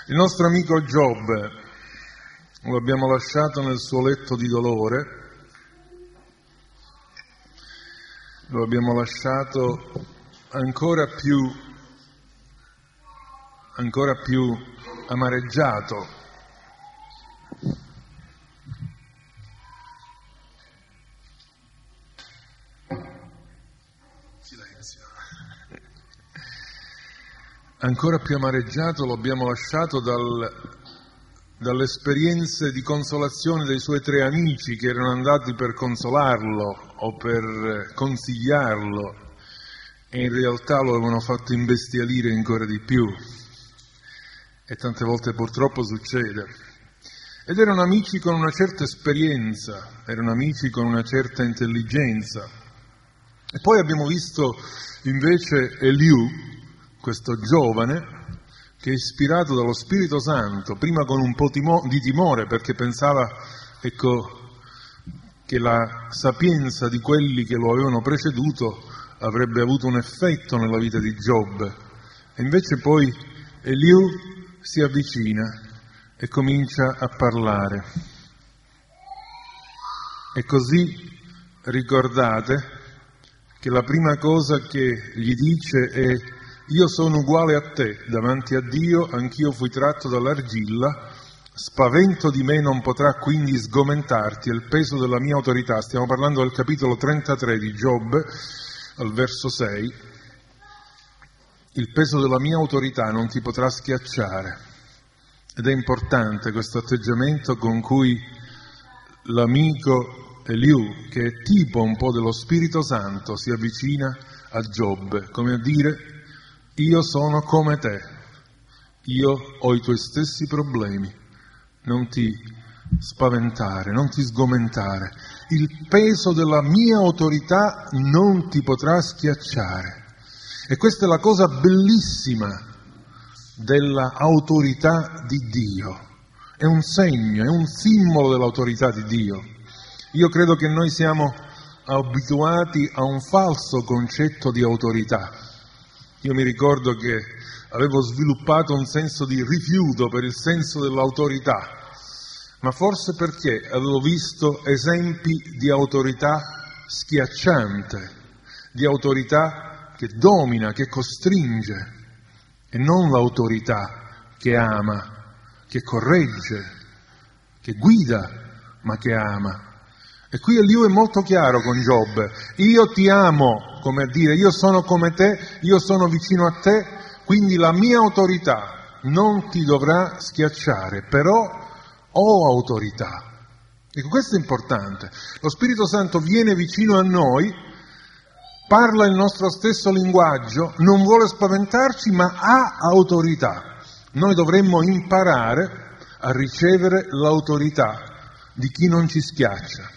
Il nostro amico Giobbe lo abbiamo lasciato nel suo letto di dolore, lo abbiamo lasciato ancora più amareggiato. Silenzio. Ancora più amareggiato lo abbiamo lasciato dalle esperienze di consolazione dei suoi 3 amici che erano andati per consolarlo o per consigliarlo e in realtà lo avevano fatto imbestialire ancora di più. E tante volte purtroppo succede. Ed erano amici con una certa esperienza, erano amici con una certa intelligenza. E poi abbiamo visto invece Eliù, questo giovane, che è ispirato dallo Spirito Santo, prima con un po' di timore, perché pensava, che la sapienza di quelli che lo avevano preceduto avrebbe avuto un effetto nella vita di Giobbe. E invece poi Eliù si avvicina e comincia a parlare. E così ricordate che la prima cosa che gli dice è: io sono uguale a te, davanti a Dio anch'io fui tratto dall'argilla, spavento di me non potrà quindi sgomentarti, è il peso della mia autorità. Stiamo parlando del capitolo 33 di Giobbe, al verso 6. Il peso della mia autorità non ti potrà schiacciare. Ed è importante questo atteggiamento con cui l'amico Eliù, che è tipo un po' dello Spirito Santo, si avvicina a Giobbe, come a dire: io sono come te, io ho i tuoi stessi problemi, non ti spaventare, non ti sgomentare, il peso della mia autorità non ti potrà schiacciare. E questa è la cosa bellissima della autorità di Dio, è un segno, è un simbolo dell'autorità di Dio. Io credo che noi siamo abituati a un falso concetto di autorità. Io mi ricordo che avevo sviluppato un senso di rifiuto per il senso dell'autorità, ma forse perché avevo visto esempi di autorità schiacciante, di autorità che domina, che costringe, e non l'autorità che ama, che corregge, che guida, ma che ama. E qui Eliù è molto chiaro con Giobbe: io ti amo, come a dire, io sono come te, io sono vicino a te, quindi la mia autorità non ti dovrà schiacciare, però ho autorità. Ecco, questo è importante. Lo Spirito Santo viene vicino a noi, parla il nostro stesso linguaggio, non vuole spaventarci, ma ha autorità. Noi dovremmo imparare a ricevere l'autorità di chi non ci schiaccia.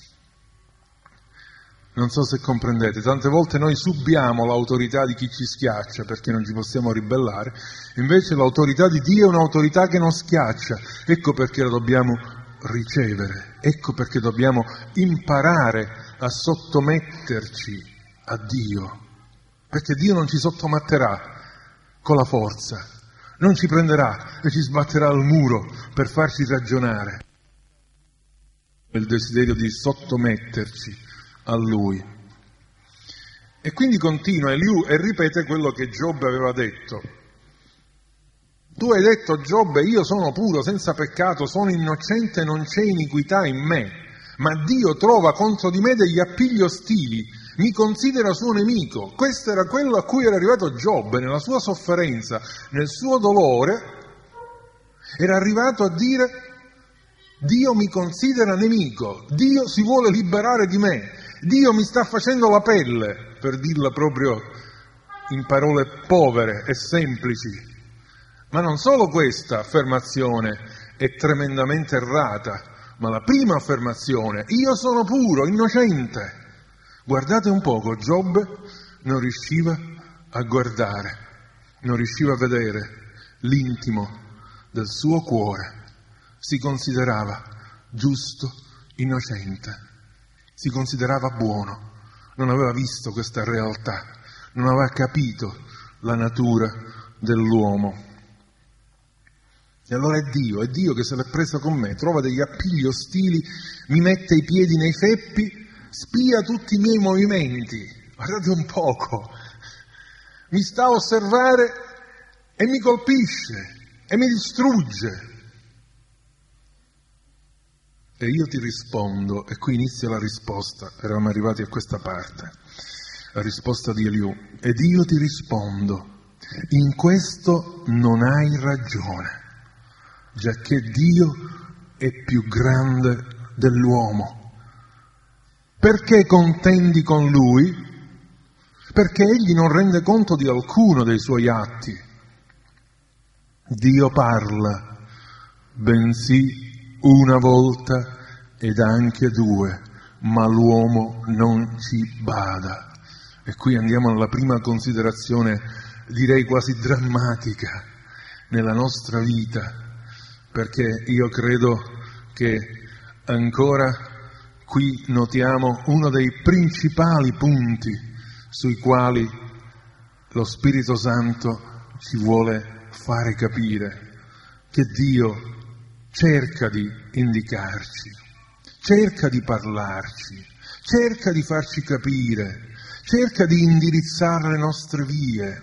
Non so se comprendete, tante volte noi subiamo l'autorità di chi ci schiaccia perché non ci possiamo ribellare, invece l'autorità di Dio è un'autorità che non schiaccia. Ecco perché la dobbiamo ricevere, ecco perché dobbiamo imparare a sottometterci a Dio, perché Dio non ci sottometterà con la forza, non ci prenderà e ci sbatterà al muro per farci ragionare. Il desiderio di sottometterci a Lui. E quindi continua Eliù e ripete quello che Giobbe aveva detto. Tu hai detto, Giobbe, io sono puro, senza peccato, sono innocente, non c'è iniquità in me, ma Dio trova contro di me degli appigli ostili, mi considera suo nemico. Questo era quello a cui era arrivato Giobbe nella sua sofferenza, nel suo dolore, era arrivato a dire: Dio mi considera nemico, Dio si vuole liberare di me, Dio mi sta facendo la pelle, per dirla proprio in parole povere e semplici. Ma non solo questa affermazione è tremendamente errata, ma la prima affermazione: io sono puro, innocente. Guardate un poco, Giobbe non riusciva a guardare, non riusciva a vedere l'intimo del suo cuore. Si considerava giusto, innocente, si considerava buono, non aveva visto questa realtà, non aveva capito la natura dell'uomo. E allora è Dio che se l'è presa con me, trova degli appigli ostili, mi mette i piedi nei ceppi, spia tutti i miei movimenti. Guardate un poco, mi sta a osservare e mi colpisce e mi distrugge. E io ti rispondo, e qui inizia la risposta, eravamo arrivati a questa parte, la risposta di Eliù. Ed io ti rispondo, in questo non hai ragione, giacché Dio è più grande dell'uomo. Perché contendi con lui? Perché egli non rende conto di alcuno dei suoi atti. Dio parla, bensì una volta ed anche due, ma l'uomo non ci bada. E qui andiamo alla prima considerazione, direi quasi drammatica, nella nostra vita, perché io credo che ancora qui notiamo uno dei principali punti sui quali lo Spirito Santo ci vuole fare capire che Dio cerca di indicarci, cerca di parlarci, cerca di farci capire, cerca di indirizzare le nostre vie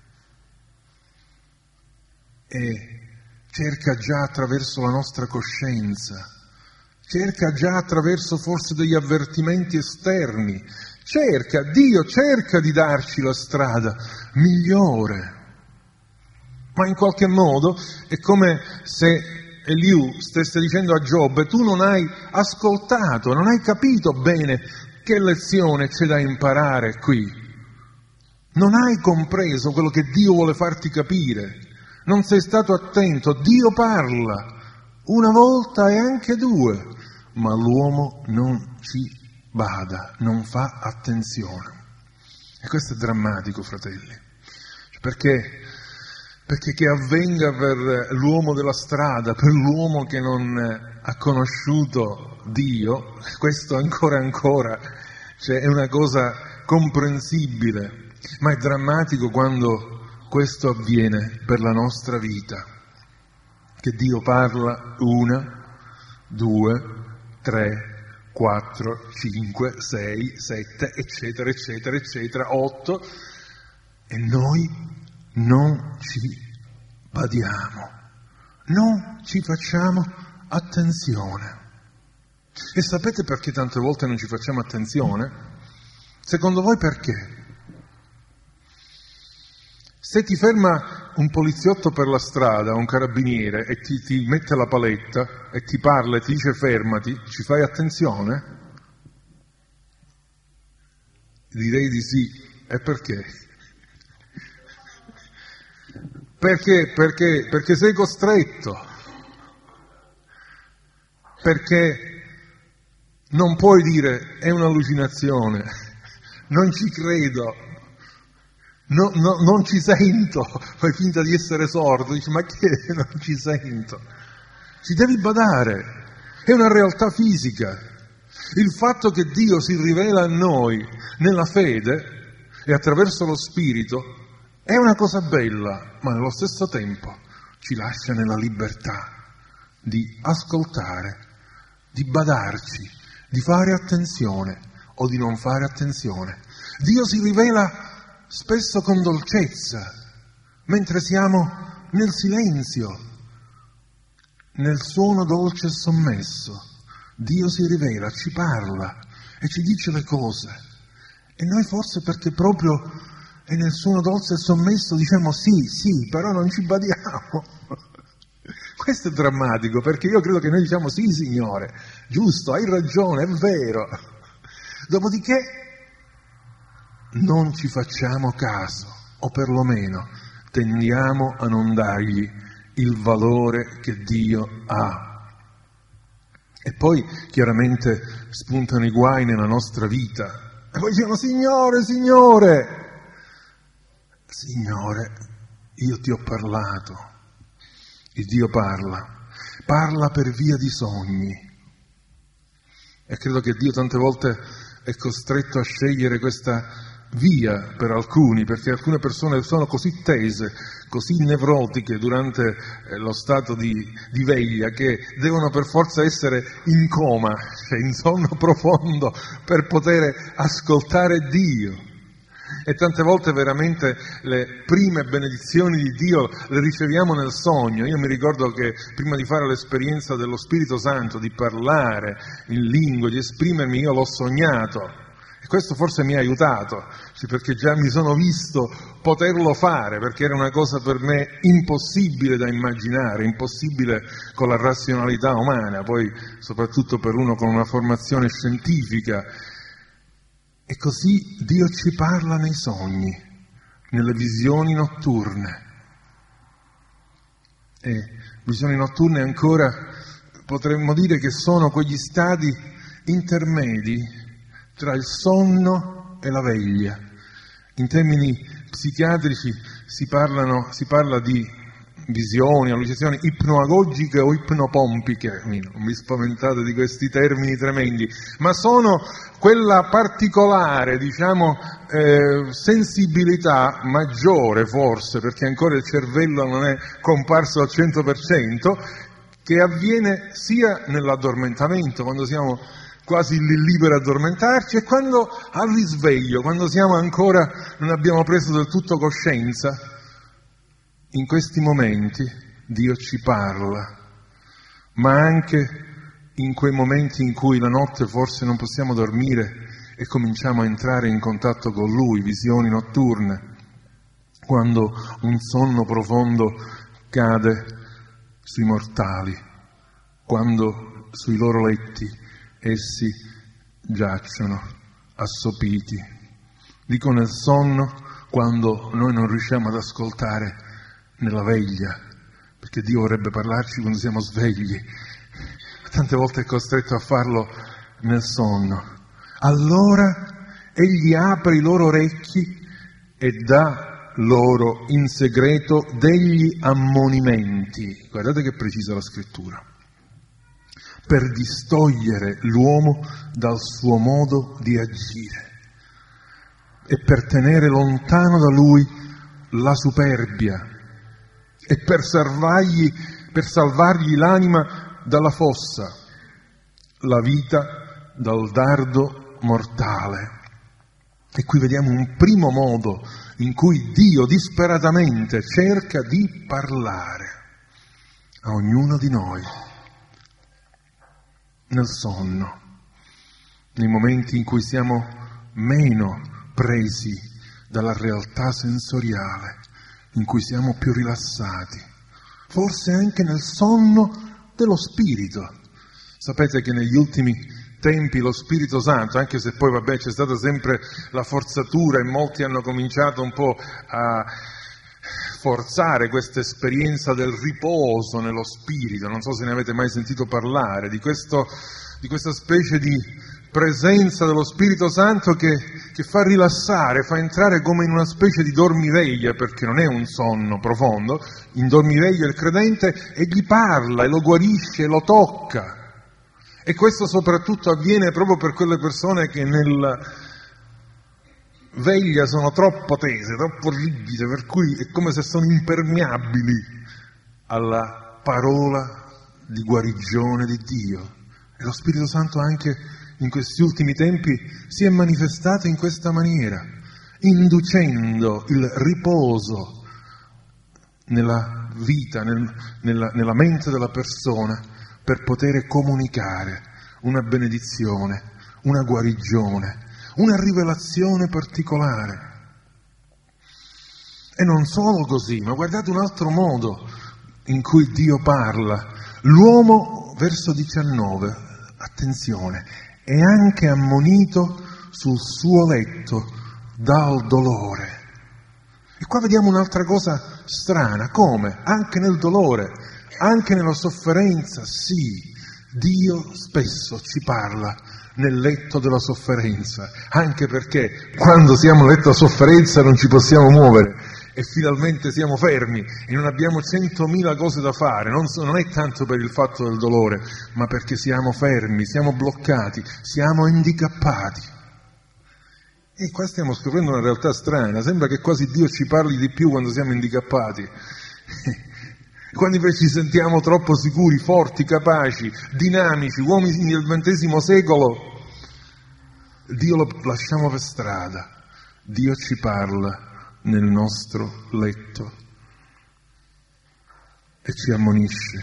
e cerca già attraverso la nostra coscienza, cerca già attraverso forse degli avvertimenti esterni, Dio cerca di darci la strada migliore, ma in qualche modo è come se Eliù stesse dicendo a Giobbe: tu non hai ascoltato, non hai capito bene che lezione c'è da imparare qui, non hai compreso quello che Dio vuole farti capire, non sei stato attento. Dio parla una volta e anche due, ma l'uomo non ci bada, non fa attenzione. E questo è drammatico, fratelli, perché che avvenga per l'uomo della strada, per l'uomo che non ha conosciuto Dio, questo ancora, cioè è una cosa comprensibile, ma è drammatico quando questo avviene per la nostra vita, che Dio parla 1, 2, 3, 4, 5, 6, 7, eccetera, eccetera, eccetera, 8, e noi non ci badiamo, non ci facciamo attenzione. E sapete perché tante volte non ci facciamo attenzione? Secondo voi perché? Se ti ferma un poliziotto per la strada, un carabiniere, e ti mette la paletta e ti parla e ti dice fermati, ci fai attenzione? Direi di sì. E perché? Perché sei costretto, perché non puoi dire è un'allucinazione, non ci credo, non ci sento, fai finta di essere sordo, dici ma che non ci sento? Ci devi badare, è una realtà fisica. Il fatto che Dio si rivela a noi nella fede e attraverso lo Spirito è una cosa bella, ma nello stesso tempo ci lascia nella libertà di ascoltare, di badarci, di fare attenzione o di non fare attenzione. Dio si rivela spesso con dolcezza, mentre siamo nel silenzio, nel suono dolce e sommesso. Dio si rivela, ci parla e ci dice le cose. E noi forse perché proprio e nel suono dolce e sommesso diciamo sì, però non ci badiamo. Questo è drammatico, perché io credo che noi diciamo sì, Signore, giusto, hai ragione, è vero. Dopodiché non ci facciamo caso, o perlomeno tendiamo a non dargli il valore che Dio ha. E poi chiaramente spuntano i guai nella nostra vita. E poi diciamo Signore, io ti ho parlato. Il Dio parla per via di sogni. E credo che Dio tante volte è costretto a scegliere questa via per alcuni, perché alcune persone sono così tese, così nevrotiche durante lo stato di veglia, che devono per forza essere in coma, cioè in sonno profondo, per poter ascoltare Dio. E tante volte veramente le prime benedizioni di Dio le riceviamo nel sogno. Io mi ricordo che prima di fare l'esperienza dello Spirito Santo, di parlare in lingue, di esprimermi, io l'ho sognato. E questo forse mi ha aiutato, perché già mi sono visto poterlo fare, perché era una cosa per me impossibile da immaginare, impossibile con la razionalità umana, poi soprattutto per uno con una formazione scientifica. E così Dio ci parla nei sogni, nelle visioni notturne. E visioni notturne ancora potremmo dire che sono quegli stadi intermedi tra il sonno e la veglia. In termini psichiatrici si parla di visioni, allucinazioni ipnoagogiche o ipnopompiche. Non vi spaventate di questi termini tremendi, ma sono quella particolare, sensibilità maggiore forse, perché ancora il cervello non è comparso al 100%, che avviene sia nell'addormentamento, quando siamo quasi lì per addormentarci, e quando al risveglio, quando non abbiamo preso del tutto coscienza. In questi momenti Dio ci parla, ma anche in quei momenti in cui la notte forse non possiamo dormire e cominciamo a entrare in contatto con Lui, visioni notturne, quando un sonno profondo cade sui mortali, quando sui loro letti essi giacciono assopiti. Dico nel sonno, quando noi non riusciamo ad ascoltare nella veglia, perché Dio vorrebbe parlarci quando siamo svegli, tante volte è costretto a farlo nel sonno. Allora Egli apre i loro orecchi e dà loro in segreto degli ammonimenti. Guardate che precisa la scrittura. Per distogliere l'uomo dal suo modo di agire e per tenere lontano da lui la superbia e per salvargli l'anima dalla fossa, la vita dal dardo mortale. E qui vediamo un primo modo in cui Dio disperatamente cerca di parlare a ognuno di noi nel sonno, nei momenti in cui siamo meno presi dalla realtà sensoriale, in cui siamo più rilassati, forse anche nel sonno dello Spirito. Sapete che negli ultimi tempi lo Spirito Santo, anche se poi c'è stata sempre la forzatura e molti hanno cominciato un po' a forzare questa esperienza del riposo nello Spirito, non so se ne avete mai sentito parlare, di questa specie di presenza dello Spirito Santo che fa rilassare, fa entrare come in una specie di dormiveglia, perché non è un sonno profondo. In dormiveglia il credente e gli parla, e lo guarisce, e lo tocca. E questo soprattutto avviene proprio per quelle persone che nella veglia sono troppo tese, troppo rigide, per cui è come se sono impermeabili alla parola di guarigione di Dio. E lo Spirito Santo anche in questi ultimi tempi si è manifestato in questa maniera, inducendo il riposo nella vita, nella mente della persona, per poter comunicare una benedizione, una guarigione, una rivelazione particolare. E non solo così, ma guardate un altro modo in cui Dio parla. L'uomo, verso 19, attenzione, è anche ammonito sul suo letto dal dolore. E qua vediamo un'altra cosa strana, come? Anche nel dolore, anche nella sofferenza, sì, Dio spesso ci parla nel letto della sofferenza, anche perché quando siamo nel letto della sofferenza non ci possiamo muovere e finalmente siamo fermi e non abbiamo 100.000 cose da fare, non è tanto per il fatto del dolore, ma perché siamo fermi, siamo bloccati, siamo handicappati. E qua stiamo scoprendo una realtà strana, sembra che quasi Dio ci parli di più quando siamo handicappati, quando invece ci sentiamo troppo sicuri, forti, capaci, dinamici, uomini del XX secolo. Dio lo lasciamo per strada, Dio ci parla nel nostro letto e ci ammonisce.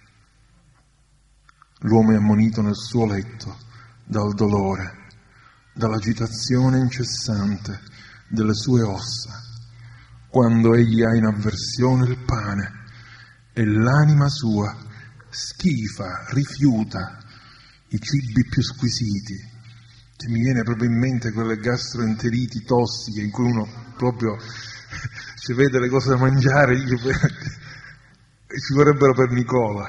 L'uomo è ammonito nel suo letto dal dolore, dall'agitazione incessante delle sue ossa, quando egli ha in avversione il pane e l'anima sua schifa, rifiuta i cibi più squisiti. Che mi viene proprio in mente quelle gastroenteriti tossiche in cui uno proprio ci vede le cose da mangiare e ci vorrebbero per Nicola.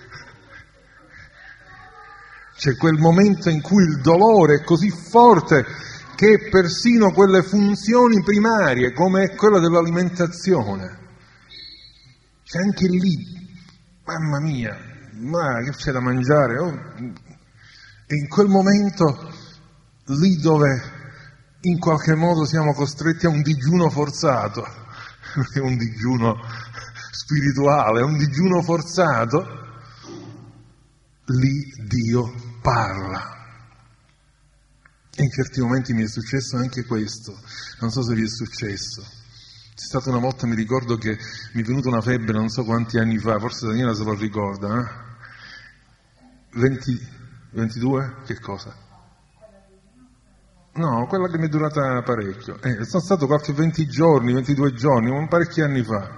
C'è quel momento in cui il dolore è così forte che persino quelle funzioni primarie, come quella dell'alimentazione, c'è anche lì, mamma mia, ma che c'è da mangiare? Oh. E in quel momento, lì dove in qualche modo siamo costretti a un digiuno forzato, non è un digiuno spirituale, è un digiuno forzato, lì Dio parla. E in certi momenti mi è successo anche questo, non so se vi è successo. C'è stata una volta, mi ricordo che mi è venuta una febbre non so quanti anni fa, forse Daniela se lo ricorda, 22? Che cosa? No, quella che mi è durata parecchio. Sono stato qualche 20 giorni, 22 giorni, parecchi anni fa.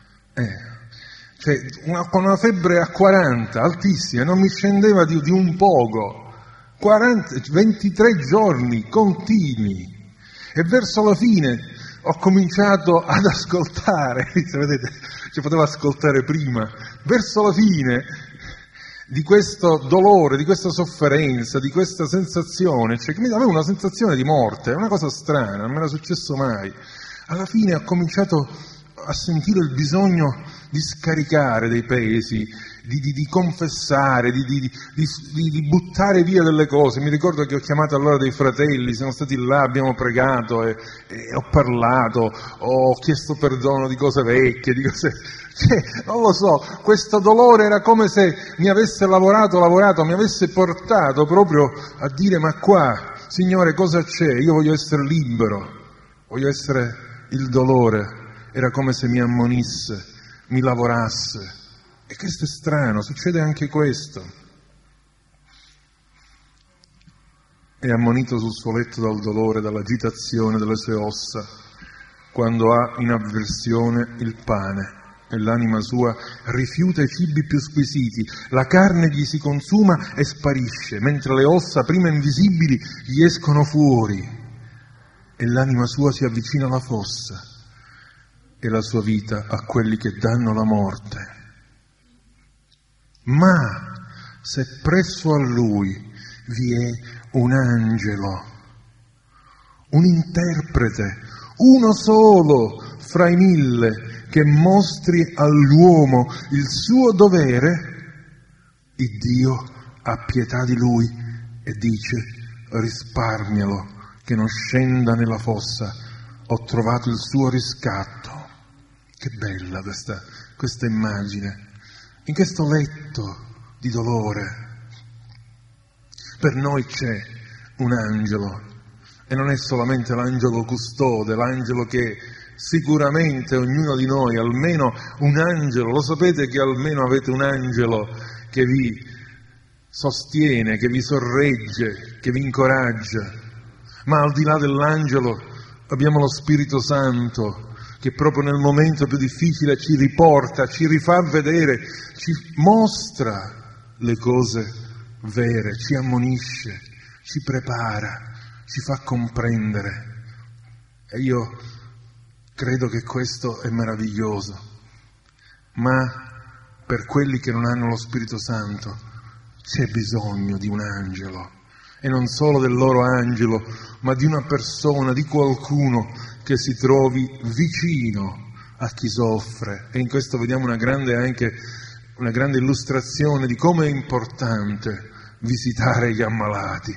Con una febbre a 40, altissima, non mi scendeva di un poco. 23 giorni continui. E verso la fine ho cominciato ad ascoltare, vedete, ci potevo ascoltare prima, verso la fine di questo dolore, di questa sofferenza, di questa sensazione, che mi dava una sensazione di morte, è una cosa strana, non mi era successo mai. Alla fine ho cominciato a sentire il bisogno di scaricare dei pesi, di confessare, di buttare via delle cose. Mi ricordo che ho chiamato allora dei fratelli, siamo stati là, abbiamo pregato e ho parlato, ho chiesto perdono di cose vecchie, di cose... non lo so, questo dolore era come se mi avesse lavorato, mi avesse portato proprio a dire: ma qua, Signore, cosa c'è? Io voglio essere libero, voglio essere il dolore. Era come se mi ammonisse, mi lavorasse. E questo è strano, succede anche questo. È ammonito sul suo letto dal dolore, dall'agitazione delle sue ossa, quando ha in avversione il pane e l'anima sua rifiuta i cibi più squisiti. La carne gli si consuma e sparisce, mentre le ossa, prima invisibili, gli escono fuori e l'anima sua si avvicina alla fossa e la sua vita a quelli che danno la morte. Ma se presso a lui vi è un angelo, un interprete, uno solo fra i 1000, che mostri all'uomo il suo dovere, il Dio ha pietà di lui e dice: risparmialo, che non scenda nella fossa, ho trovato il suo riscatto. Che bella questa immagine. In questo letto di dolore per noi c'è un angelo, e non è solamente l'angelo custode, l'angelo che sicuramente ognuno di noi, almeno un angelo, lo sapete che almeno avete un angelo che vi sostiene, che vi sorregge, che vi incoraggia, ma al di là dell'angelo abbiamo lo Spirito Santo che proprio nel momento più difficile ci riporta, ci rifà vedere, ci mostra le cose vere, ci ammonisce, ci prepara, ci fa comprendere. E io credo che questo è meraviglioso. Ma per quelli che non hanno lo Spirito Santo c'è bisogno di un angelo, e non solo del loro angelo, ma di una persona, di qualcuno che si trovi vicino a chi soffre. E in questo vediamo una grande illustrazione di come è importante visitare gli ammalati.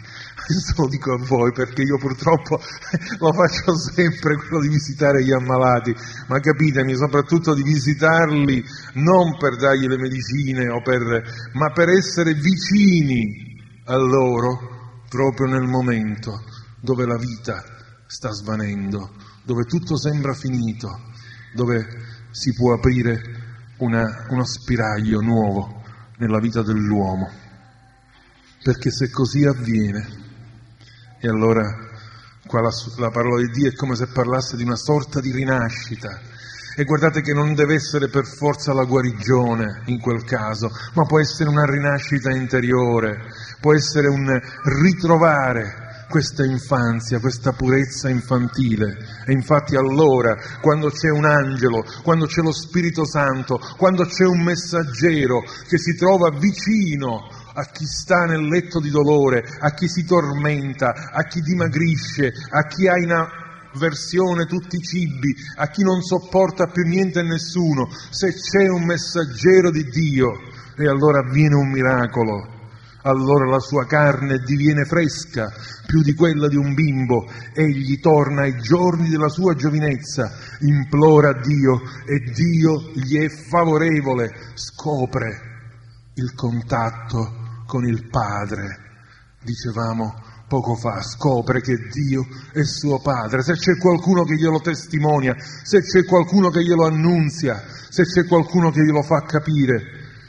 Questo lo dico a voi perché io purtroppo lo faccio sempre, quello di visitare gli ammalati, ma capitemi soprattutto di visitarli non per dargli le medicine ma per essere vicini a loro proprio nel momento dove la vita sta svanendo, dove tutto sembra finito, dove si può aprire uno spiraglio nuovo nella vita dell'uomo. Perché se così avviene, e allora qua la parola di Dio è come se parlasse di una sorta di rinascita. E guardate che non deve essere per forza la guarigione in quel caso, ma può essere una rinascita interiore, può essere un ritrovare questa infanzia, questa purezza infantile. E infatti allora, quando c'è un angelo, quando c'è lo Spirito Santo, quando c'è un messaggero che si trova vicino a chi sta nel letto di dolore, a chi si tormenta, a chi dimagrisce, a chi ha in avversione tutti i cibi, a chi non sopporta più niente e nessuno, se c'è un messaggero di Dio, e allora avviene un miracolo. Allora la sua carne diviene fresca, più di quella di un bimbo, egli torna ai giorni della sua giovinezza, implora Dio e Dio gli è favorevole, scopre il contatto con il Padre. Dicevamo poco fa, scopre che Dio è suo Padre. Se c'è qualcuno che glielo testimonia, se c'è qualcuno che glielo annunzia, se c'è qualcuno che glielo fa capire,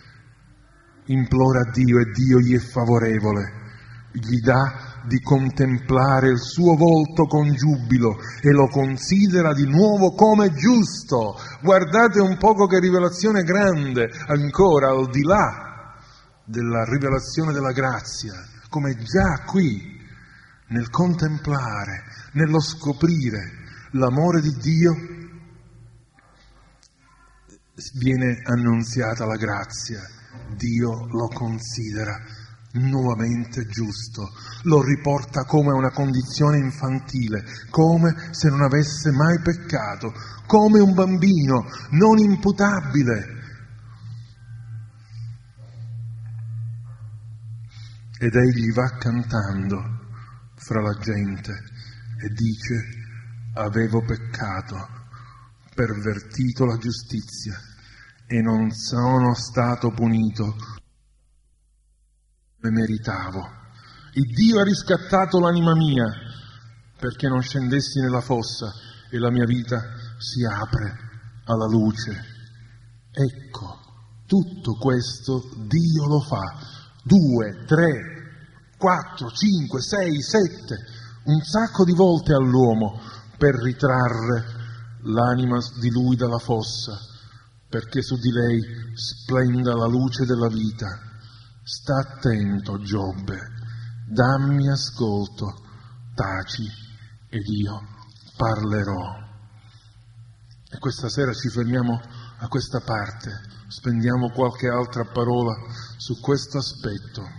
implora Dio e Dio gli è favorevole, gli dà di contemplare il suo volto con giubilo e lo considera di nuovo come giusto. Guardate un poco che rivelazione grande, ancora al di là della rivelazione della grazia, come già qui, nel contemplare, nello scoprire l'amore di Dio, viene annunziata la grazia. Dio lo considera nuovamente giusto, lo riporta come una condizione infantile, come se non avesse mai peccato, come un bambino non imputabile. Ed egli va cantando fra la gente e dice: avevo peccato, pervertito la giustizia e non sono stato punito come meritavo. Il Dio ha riscattato l'anima mia perché non scendessi nella fossa e la mia vita si apre alla luce. Ecco, tutto questo Dio lo fa. 2, 3, 4, 5, 6, 7, un sacco di volte all'uomo per ritrarre l'anima di lui dalla fossa, perché su di lei splenda la luce della vita. Sta attento, Giobbe, dammi ascolto, taci ed io parlerò. E questa sera ci fermiamo a questa parte, spendiamo qualche altra parola su questo aspetto.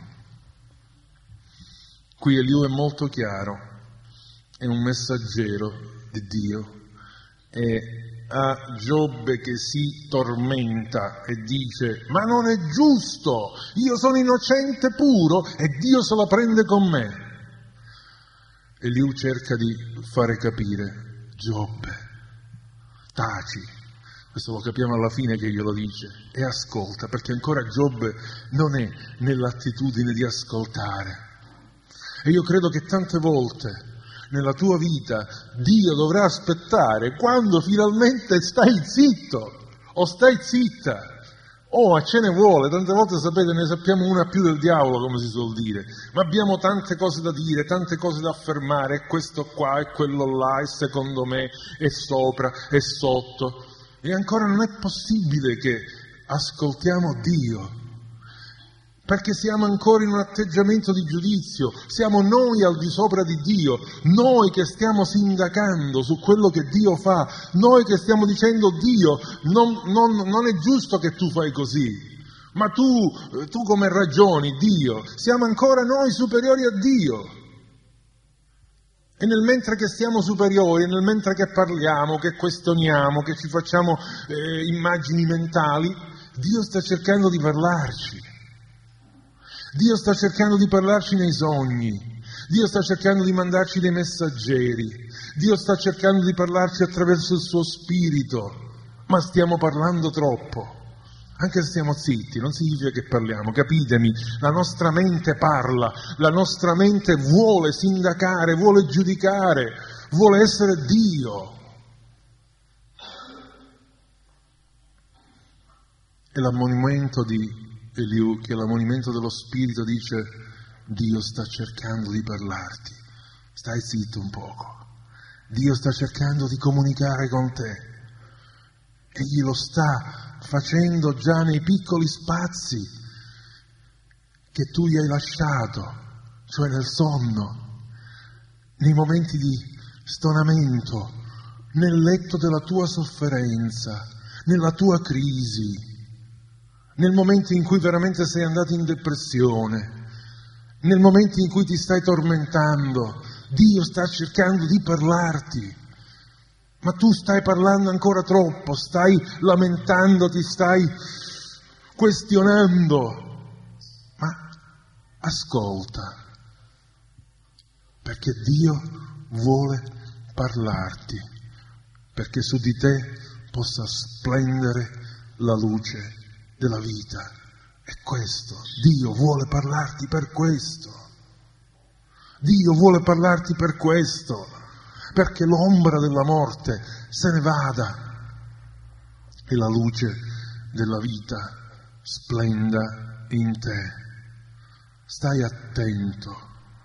Qui Eliù è molto chiaro, è un messaggero di Dio, e a Giobbe che si tormenta e dice: ma non è giusto, io sono innocente puro e Dio se la prende con me. Eliù cerca di fare capire: Giobbe, taci. Questo lo capiamo alla fine che glielo dice, e ascolta, perché ancora Giobbe non è nell'attitudine di ascoltare. E io credo che tante volte nella tua vita Dio dovrà aspettare quando finalmente stai zitto o stai zitta. Oh, ce ne vuole, tante volte sapete ne sappiamo una più del diavolo, come si suol dire, ma abbiamo tante cose da dire, tante cose da affermare, e questo qua e quello là, e secondo me, e sopra, e sotto. E ancora non è possibile che ascoltiamo Dio, perché siamo ancora in un atteggiamento di giudizio, siamo noi al di sopra di Dio, noi che stiamo sindacando su quello che Dio fa, noi che stiamo dicendo: Dio, non è giusto che tu fai così, ma tu come ragioni, Dio? Siamo ancora noi superiori a Dio. E nel mentre che stiamo superiori, nel mentre che parliamo, che questioniamo, che ci facciamo immagini mentali, Dio sta cercando di parlarci. Dio sta cercando di parlarci nei sogni. Dio sta cercando di mandarci dei messaggeri, Dio sta cercando di parlarci attraverso il suo Spirito, ma stiamo parlando troppo. Anche se stiamo zitti, non significa che parliamo, capitemi, la nostra mente parla, la nostra mente vuole sindacare, vuole giudicare, vuole essere Dio. E l'ammonimento di Eliù, che è l'ammonimento dello Spirito, dice: Dio sta cercando di parlarti, stai zitto un poco, Dio sta cercando di comunicare con te, Egli lo sta facendo già nei piccoli spazi che tu gli hai lasciato, cioè nel sonno, nei momenti di stonamento, nel letto della tua sofferenza, nella tua crisi, nel momento in cui veramente sei andato in depressione, nel momento in cui ti stai tormentando. Dio sta cercando di parlarti. Ma tu stai parlando ancora troppo, stai lamentando, ti stai questionando. Ma ascolta, perché Dio vuole parlarti, perché su di te possa splendere la luce della vita. È questo, Dio vuole parlarti per questo. Dio vuole parlarti per questo. Perché l'ombra della morte se ne vada e la luce della vita splenda in te. Stai attento.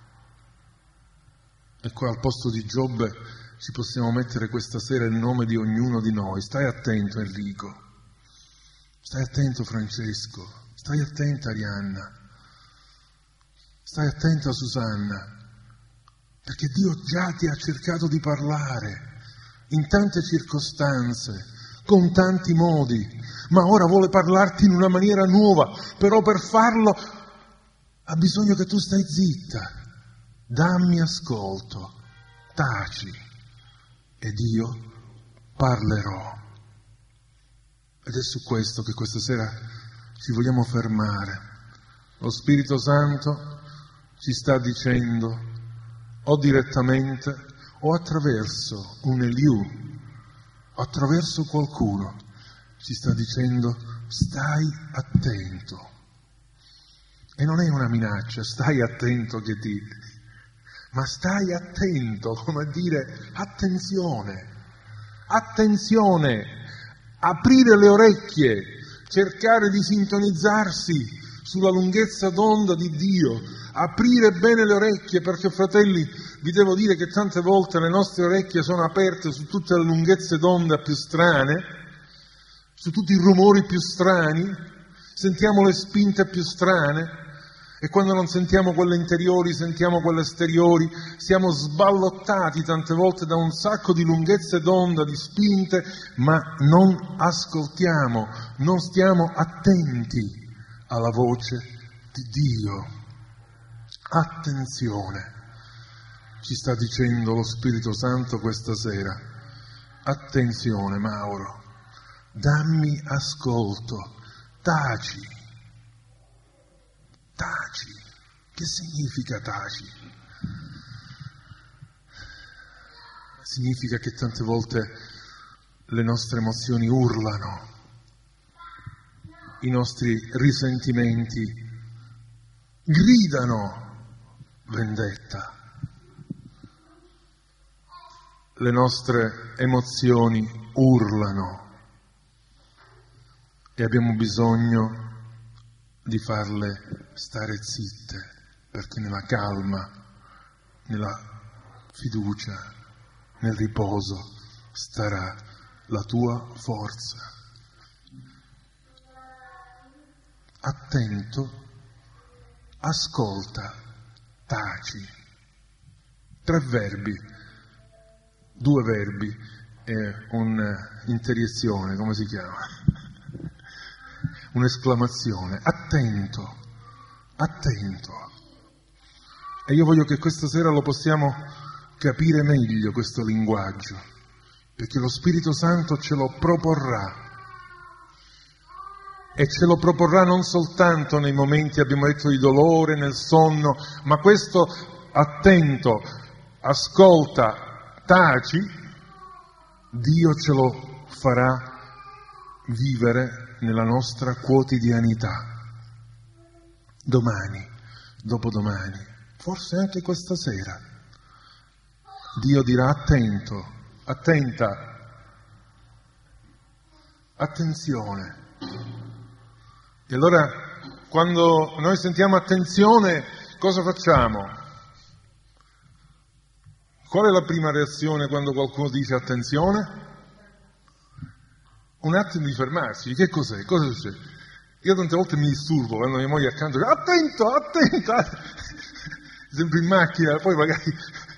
E qua al posto di Giobbe ci possiamo mettere questa sera il nome di ognuno di noi. Stai attento, Enrico. Stai attento, Francesco. Stai attenta, Arianna. Stai attenta, Susanna. Perché Dio già ti ha cercato di parlare in tante circostanze, con tanti modi, ma ora vuole parlarti in una maniera nuova, però per farlo ha bisogno che tu stai zitta, dammi ascolto, taci ed io parlerò. Ed è su questo che questa sera ci vogliamo fermare. Lo Spirito Santo ci sta dicendo, o direttamente o attraverso un Eliù, attraverso qualcuno, ci sta dicendo: stai attento. E non è una minaccia, stai attento che ti... ma stai attento, come dire, attenzione, attenzione, aprire le orecchie, cercare di sintonizzarsi sulla lunghezza d'onda di Dio, aprire bene le orecchie, perché, fratelli, vi devo dire che tante volte le nostre orecchie sono aperte su tutte le lunghezze d'onda più strane, su tutti i rumori più strani, sentiamo le spinte più strane, e quando non sentiamo quelle interiori sentiamo quelle esteriori, siamo sballottati tante volte da un sacco di lunghezze d'onda, di spinte, ma non ascoltiamo, non stiamo attenti alla voce di Dio. Attenzione, ci sta dicendo lo Spirito Santo questa sera. Attenzione, Mauro, dammi ascolto, taci. Taci. Che significa taci? Significa che tante volte le nostre emozioni urlano, i nostri risentimenti gridano vendetta, le nostre emozioni urlano e abbiamo bisogno di farle stare zitte, perché nella calma, nella fiducia, nel riposo starà la tua forza. Attento, ascolta, taci. 3 verbi, 2 verbi e un'interiezione, come si chiama? Un'esclamazione. Attento, attento. E io voglio che questa sera lo possiamo capire meglio, questo linguaggio, perché lo Spirito Santo ce lo proporrà. E ce lo proporrà non soltanto nei momenti, abbiamo detto, di dolore, nel sonno, ma questo attento, ascolta, taci, Dio ce lo farà vivere nella nostra quotidianità. Domani, dopodomani, forse anche questa sera, Dio dirà attento, attenta, attenzione. E allora, quando noi sentiamo attenzione, cosa facciamo? Qual è la prima reazione quando qualcuno dice attenzione? Un attimo di fermarsi. Che cos'è? Cosa succede? Io tante volte mi disturbo quando mia moglie accanto dice attento, attento, sempre in macchina, poi magari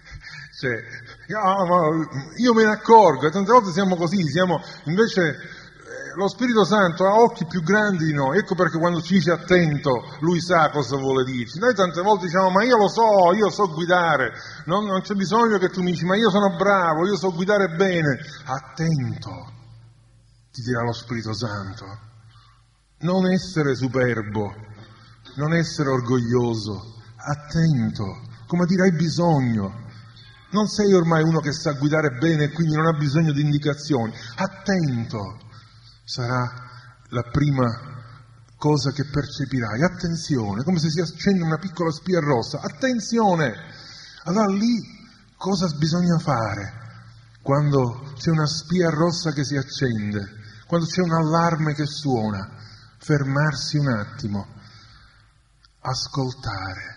io me ne accorgo, e tante volte siamo così, invece lo Spirito Santo ha occhi più grandi di noi, ecco perché quando ci dice attento, Lui sa cosa vuole dirci. Noi tante volte diciamo, ma io so guidare, non c'è bisogno che tu mi dici, ma io sono bravo, io so guidare bene. Attento, ti dirà lo Spirito Santo. Non essere superbo, non essere orgoglioso, attento, come a dire hai bisogno. Non sei ormai uno che sa guidare bene e quindi non ha bisogno di indicazioni. Attento. Sarà la prima cosa che percepirai. Attenzione, come se si accende una piccola spia rossa. Attenzione! Allora lì cosa bisogna fare? Quando c'è una spia rossa che si accende, quando c'è un allarme che suona, fermarsi un attimo, ascoltare.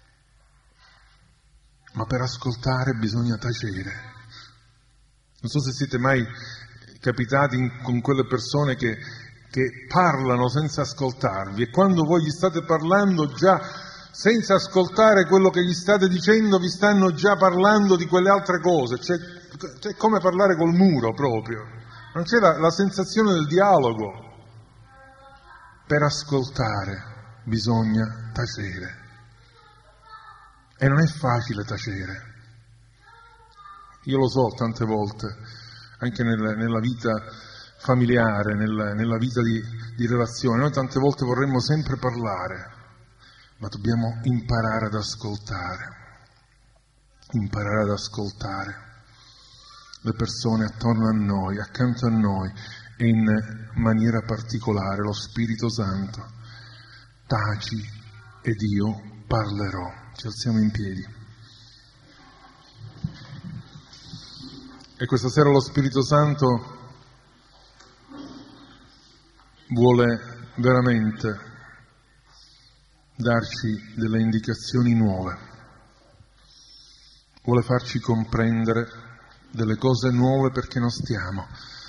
Ma per ascoltare bisogna tacere. Non so se siete mai capitati con quelle persone che parlano senza ascoltarvi, e quando voi gli state parlando già senza ascoltare quello che gli state dicendo vi stanno già parlando di quelle altre cose, c'è come parlare col muro proprio, non c'è la sensazione del dialogo. Per ascoltare bisogna tacere, e non è facile tacere. Io lo so tante volte, anche nella vita familiare, nella vita di relazione, noi tante volte vorremmo sempre parlare, ma dobbiamo imparare ad ascoltare le persone attorno a noi, accanto a noi, e in maniera particolare lo Spirito Santo. Taci ed io parlerò. Ci alziamo in piedi. E questa sera lo Spirito Santo vuole veramente darci delle indicazioni nuove, vuole farci comprendere delle cose nuove, perché non stiamo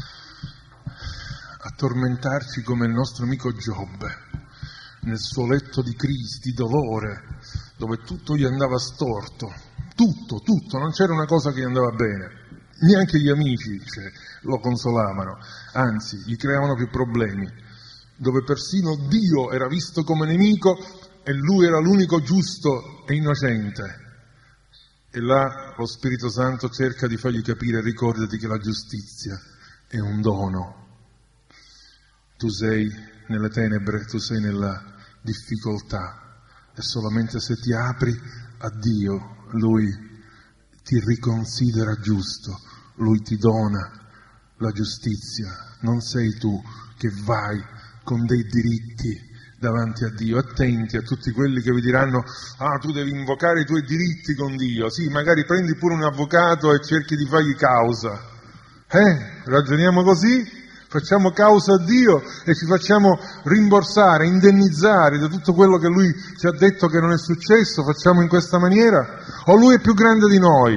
a tormentarci come il nostro amico Giobbe nel suo letto di crisi, di dolore, dove tutto gli andava storto, tutto, non c'era una cosa che gli andava bene. Neanche gli amici lo consolavano, anzi gli creavano più problemi, dove persino Dio era visto come nemico e lui era l'unico giusto e innocente. E là lo Spirito Santo cerca di fargli capire: ricordati che la giustizia è un dono. Tu sei nelle tenebre, tu sei nella difficoltà, e solamente se ti apri a Dio, Lui ti riconsidera giusto, Lui ti dona la giustizia. Non sei tu che vai con dei diritti davanti a Dio. Attenti a tutti quelli che vi diranno: tu devi invocare i tuoi diritti con Dio. Sì, magari prendi pure un avvocato e cerchi di fargli causa. Ragioniamo così? Facciamo causa a Dio e ci facciamo rimborsare, indennizzare da tutto quello che Lui ci ha detto che non è successo? Facciamo in questa maniera? O Lui è più grande di noi?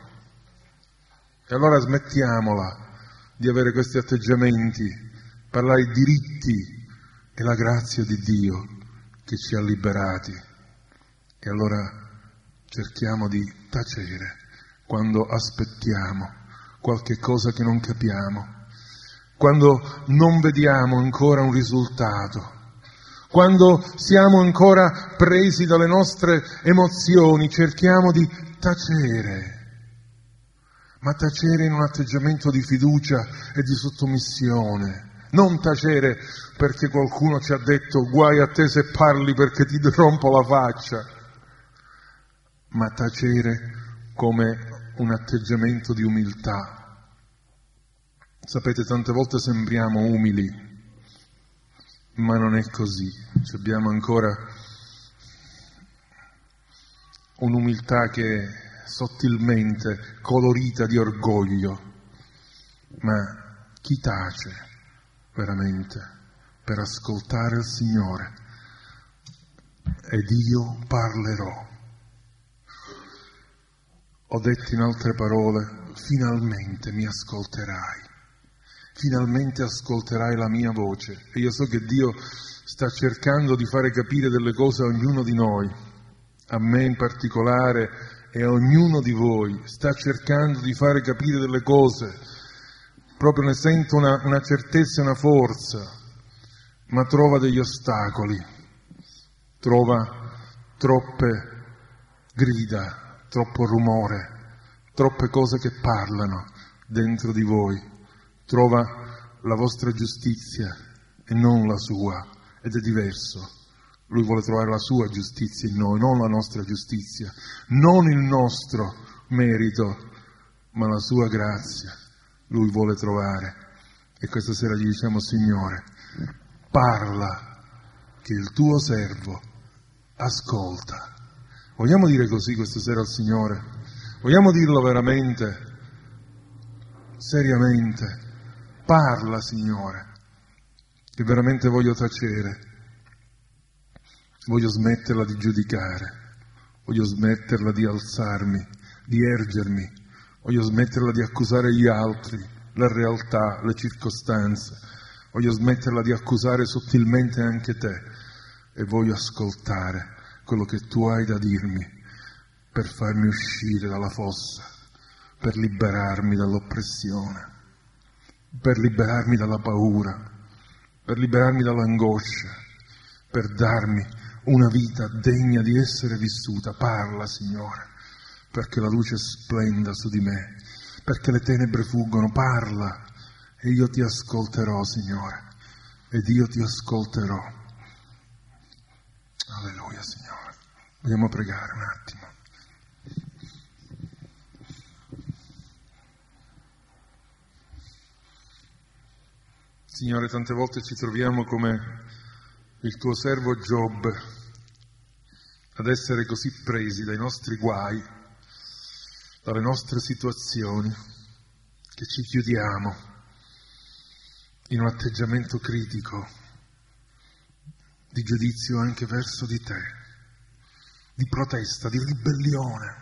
E allora smettiamola di avere questi atteggiamenti, parlare i diritti e la grazia di Dio che ci ha liberati. E allora cerchiamo di tacere quando aspettiamo qualche cosa che non capiamo, quando non vediamo ancora un risultato, quando siamo ancora presi dalle nostre emozioni. Cerchiamo di tacere, ma tacere in un atteggiamento di fiducia e di sottomissione. Non tacere perché qualcuno ci ha detto: guai a te se parli perché ti rompo la faccia, ma tacere come un atteggiamento di umiltà. Sapete, tante volte sembriamo umili, ma non è così. Abbiamo ancora un'umiltà che è sottilmente colorita di orgoglio. Ma chi tace veramente per ascoltare il Signore? Ed io parlerò. Ho detto in altre parole, finalmente mi ascolterai, finalmente ascolterai la mia voce. E io so che Dio sta cercando di fare capire delle cose a ognuno di noi, a me in particolare e a ognuno di voi, sta cercando di fare capire delle cose, proprio ne sento una certezza e una forza, ma trova degli ostacoli, trova troppe grida, troppo rumore, troppe cose che parlano dentro di voi. Trova la vostra giustizia e non la sua, ed è diverso. Lui vuole trovare la sua giustizia in noi, non la nostra giustizia, non il nostro merito, ma la sua grazia. Lui vuole trovare. E questa sera gli diciamo: Signore, parla, che il tuo servo ascolta. Vogliamo dire così questa sera al Signore? Vogliamo dirlo veramente, seriamente? Parla, Signore, che veramente voglio tacere, voglio smetterla di giudicare, voglio smetterla di alzarmi, di ergermi, voglio smetterla di accusare gli altri, la realtà, le circostanze, voglio smetterla di accusare sottilmente anche te e voglio ascoltare quello che tu hai da dirmi per farmi uscire dalla fossa, per liberarmi dall'oppressione, per liberarmi dalla paura, per liberarmi dall'angoscia, per darmi una vita degna di essere vissuta. Parla, Signore, perché la luce splenda su di me, perché le tenebre fuggono. Parla e io ti ascolterò, Signore, ed io ti ascolterò. Alleluia, Signore. Vogliamo pregare un attimo. Signore, tante volte ci troviamo come il tuo servo Giobbe ad essere così presi dai nostri guai, dalle nostre situazioni, che ci chiudiamo in un atteggiamento critico, di giudizio anche verso di te, di protesta, di ribellione.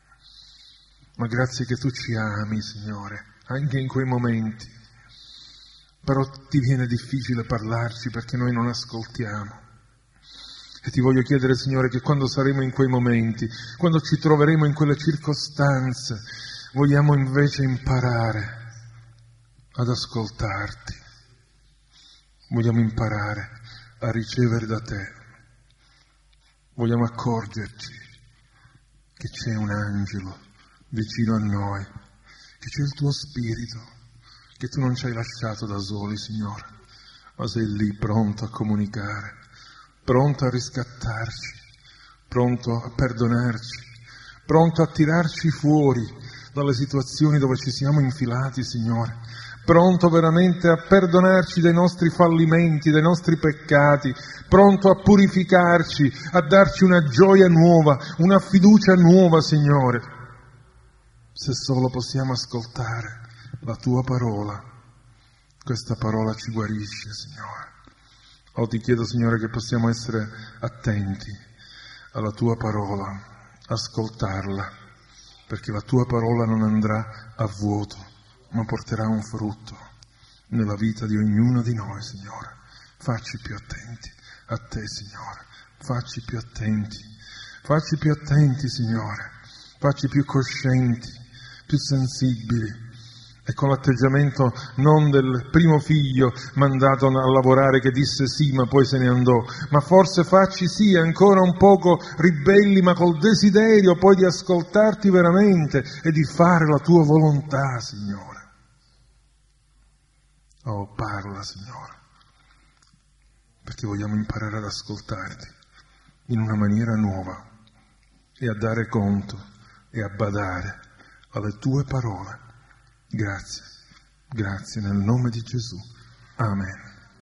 Ma grazie che tu ci ami, Signore, anche in quei momenti. Però ti viene difficile parlarci perché noi non ascoltiamo. E ti voglio chiedere, Signore, che quando saremo in quei momenti, quando ci troveremo in quelle circostanze, vogliamo invece imparare ad ascoltarti. Vogliamo imparare a ricevere da te. Vogliamo accorgerci che c'è un angelo vicino a noi, che c'è il tuo spirito, che tu non ci hai lasciato da soli, Signore, ma sei lì pronto a comunicare, pronto a riscattarci, pronto a perdonarci, pronto a tirarci fuori dalle situazioni dove ci siamo infilati, Signore, pronto veramente a perdonarci dei nostri fallimenti, dei nostri peccati, pronto a purificarci, a darci una gioia nuova, una fiducia nuova, Signore, se solo possiamo ascoltare la tua parola. Questa parola ci guarisce, Signore. Oh, ti chiedo, Signore, che possiamo essere attenti alla tua parola, ascoltarla, perché la tua parola non andrà a vuoto, ma porterà un frutto nella vita di ognuno di noi, Signore. Facci più attenti a te, Signore. Facci più attenti, Signore. Facci più coscienti, più sensibili. E con l'atteggiamento non del primo figlio mandato a lavorare che disse sì ma poi se ne andò, ma forse facci sì ancora un poco ribelli, ma col desiderio poi di ascoltarti veramente e di fare la tua volontà, Signore. Oh, parla, Signore, perché vogliamo imparare ad ascoltarti in una maniera nuova, e a dare conto e a badare alle tue parole. Grazie, grazie nel nome di Gesù. Amen.